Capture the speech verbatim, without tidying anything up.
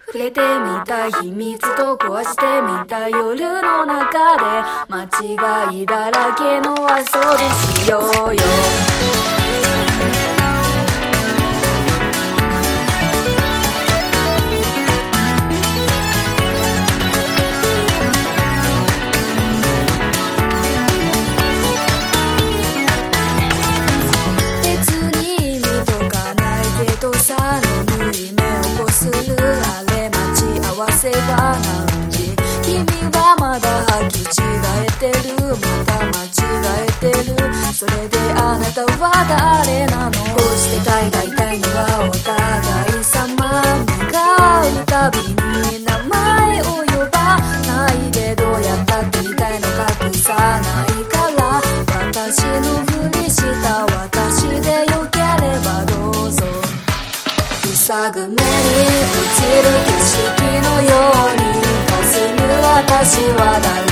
触れてみたい秘密と壊してみたい夜の中で間違いだらけの遊びしようよ。別に意味とかないけどさ、眠い目をこするあれ待ち合わせは何時？君はまだ履き違えてる、また間違えてる。それであなたは誰なの？こうして大概たいのはお互い様。願うたびに名前を呼ばないで、どうやったって言いたいの隠さないから、私のふりした私でよければどうぞ。塞ぐ目に映る景色のように霞む私は誰